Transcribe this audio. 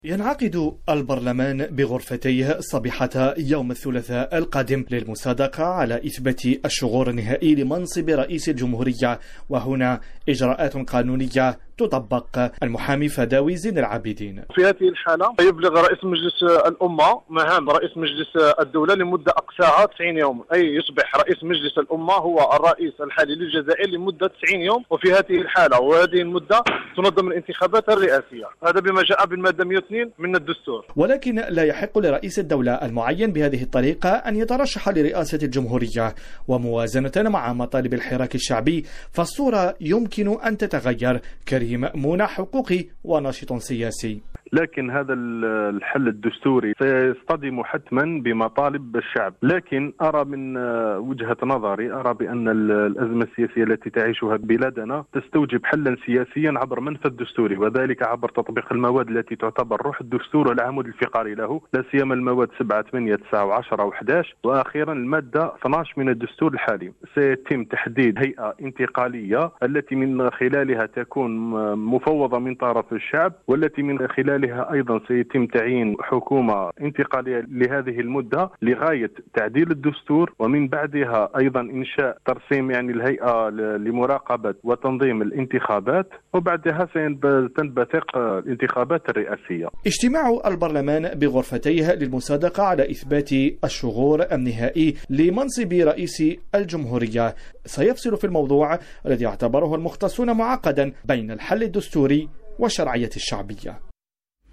ينعقد البرلمان بغرفتيه صبيحة يوم الثلاثاء القادم للمصادقة على إثبات الشغور النهائي لمنصب رئيس الجمهورية، وهنا إجراءات قانونية تطبق. المحامي فداوي زين العابدين: في هذه الحالة يبلغ رئيس مجلس الأمة مهام رئيس مجلس الدولة لمدة أقصاها 90 يوم، أي يصبح رئيس مجلس الأمة هو الرئيس الحالي للجزائر لمدة 90 يوم، وفي هذه الحالة وهذه المدة تنظم الانتخابات الرئاسية، هذا بما جاء بالمادة 102 من الدستور. ولكن لا يحق لرئيس الدولة المعين بهذه الطريقة أن يترشح لرئاسة الجمهورية، وموازنة مع مطالب الحراك الشعبي فالصورة يمكن أن تتغير. كريم مونة حقوقي وناشط سياسي: لكن هذا الحل الدستوري سيصطدم حتما بمطالب الشعب، لكن أرى من وجهة نظري بأن الأزمة السياسية التي تعيشها بلادنا تستوجب حلا سياسيا عبر منفذ دستوري، وذلك عبر تطبيق المواد التي تعتبر روح الدستور والعمود الفقري له، لا سيما المواد 7 8 9 و10 و11، وأخيرا المادة 12 من الدستور الحالي. سيتم تحديد هيئة انتقالية التي من خلالها تكون مفوضة من طرف الشعب، والتي من خلالها أيضا سيتم تعيين حكومة انتقالية لهذه المدة لغاية تعديل الدستور، ومن بعدها أيضا إنشاء ترسيم الهيئة لمراقبة وتنظيم الانتخابات، وبعدها سينبثق الانتخابات الرئاسية. اجتماع البرلمان بغرفتيه للمصادقة على إثبات الشغور النهائي لمنصب رئيس الجمهورية سيفصل في الموضوع الذي اعتبره المختصون معقدا بين الحل الدستوري والشرعية الشعبية.